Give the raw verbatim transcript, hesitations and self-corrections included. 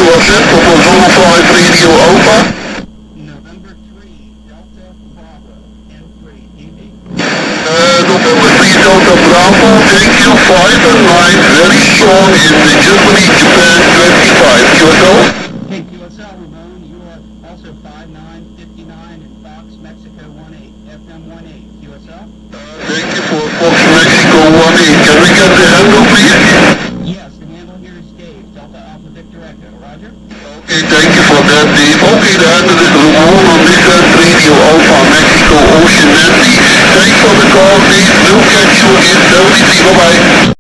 was it? That was Zulu five Radio Alpha. November three, Delta Bravo, N three, D B. Uh, November three Delta Bravo, thank you, five and nine, very strong in the Germany, Japan twenty-five, Q S L? Hey, Q S L, Ramon, you are also five nine fifty-nine in Fox, Mexico one eight, F M one eight, Q S L? Uh, thank you for Fox Mexico one eight, can we get the handle please? Yes, the handle here is Dave, Delta Alpha Victor Echo, roger? Okay, thank you for that, Dave. Okay, the handle is Ramon on this end, Radio Alpha Mexico Ocean Nancy. Thanks for the call, Dave. We'll catch you in seventy-three. Bye-bye.